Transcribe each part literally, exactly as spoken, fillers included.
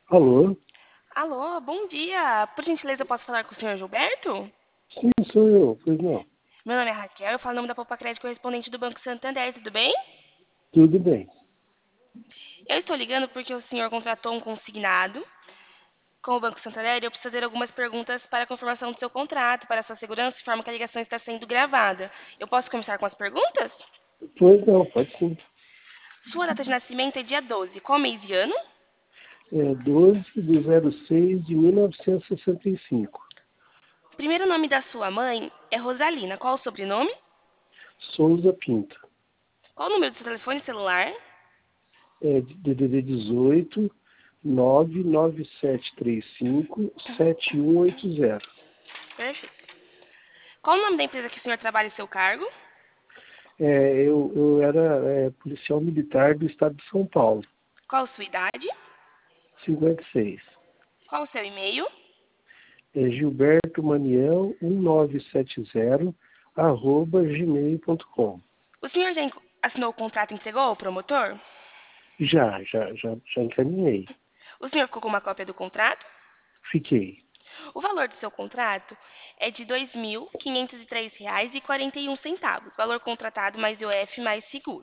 Alô? Alô, bom dia. Por gentileza, eu posso falar com o senhor Gilberto? Sim, sou eu. Pois não. Meu nome é Raquel, eu falo em nome da Poupa Crédito correspondente do Banco Santander, tudo bem? Tudo bem. Eu estou ligando porque o senhor contratou um consignado com o Banco Santander e eu preciso fazer algumas perguntas para a confirmação do seu contrato, para a sua segurança, de forma que a ligação está sendo gravada. Eu posso começar com as perguntas? Pois não, pode sim. Sua data de nascimento é dia doze. Qual mês e ano? É doze de zero seis de mil novecentos e sessenta e cinco. O primeiro nome da sua mãe é Rosalina. Qual o sobrenome? Souza Pinto. Qual o número do seu telefone celular? É D D D dezoito, nove nove sete três cinco, sete um oito zero. Perfeito. Qual o nome da empresa que o senhor trabalha em seu cargo? É, eu, eu era é, policial militar do estado de São Paulo. Qual a sua idade? cinquenta e seis. Qual o seu e-mail? É Gilberto Maniel um nove sete zero arroba gmail ponto com. O senhor já enco- assinou o contrato e entregou ao promotor? Já, já, já, já encaminhei. O senhor ficou com uma cópia do contrato? Fiquei. O valor do seu contrato é de dois mil quinhentos e três reais e quarenta e um centavos. Valor contratado mais I O F mais seguro.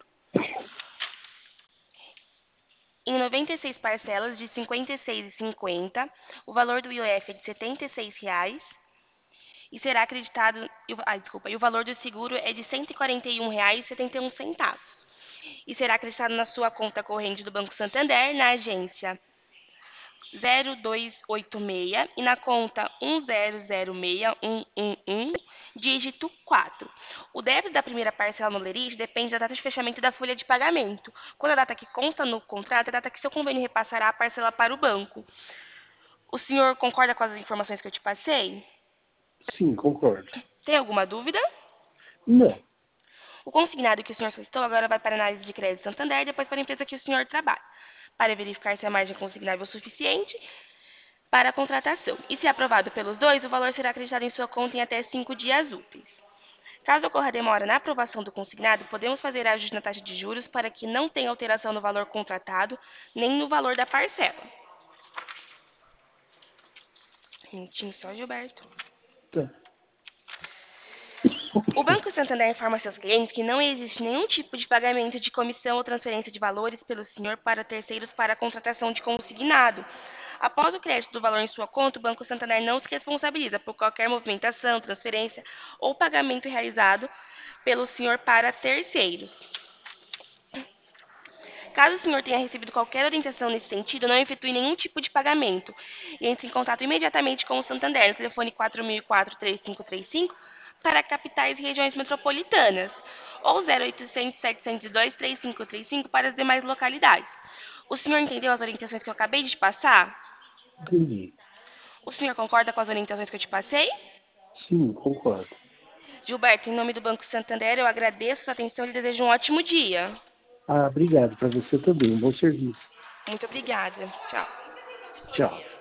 Em noventa e seis parcelas de cinquenta e seis reais e cinquenta centavos, o valor do I O F é de setenta e seis reais e será acreditado, e o- ah, desculpa, e o valor do seguro é de cento e quarenta e um reais e setenta e um centavos. E será acreditado na sua conta corrente do Banco Santander, na agência zero dois oito seis e na conta um zero zero seis um um um, dígito quatro. O débito da primeira parcela no lerite depende da data de fechamento da folha de pagamento. Quando a data que consta no contrato é a data que seu convênio repassará a parcela para o banco. O senhor concorda com as informações que eu te passei? Sim, concordo. Tem alguma dúvida? Não. O consignado que o senhor solicitou agora vai para a análise de crédito Santander e depois para a empresa que o senhor trabalha, para verificar se a margem consignável é suficiente para a contratação. E se aprovado pelos dois, o valor será acreditado em sua conta em até cinco dias úteis. Caso ocorra demora na aprovação do consignado, podemos fazer ajuste na taxa de juros para que não tenha alteração no valor contratado nem no valor da parcela. Minutinho só, Gilberto. Tá. O Banco Santander informa seus clientes que não existe nenhum tipo de pagamento de comissão ou transferência de valores pelo senhor para terceiros para a contratação de consignado. Após o crédito do valor em sua conta, o Banco Santander não se responsabiliza por qualquer movimentação, transferência ou pagamento realizado pelo senhor para terceiros. Caso o senhor tenha recebido qualquer orientação nesse sentido, não efetue nenhum tipo de pagamento e entre em contato imediatamente com o Santander no telefone quatro mil e quatro, três cinco três cinco para capitais e regiões metropolitanas ou zero oitocentos, setecentos e dois, três cinco três cinco para as demais localidades. O senhor entendeu as orientações que eu acabei de te passar? Entendi. O senhor concorda com as orientações que eu te passei? Sim, concordo. Gilberto, em nome do Banco Santander, eu agradeço a sua atenção e lhe desejo um ótimo dia. Ah, obrigado. Para você também. Um bom serviço. Muito obrigada. Tchau. Tchau.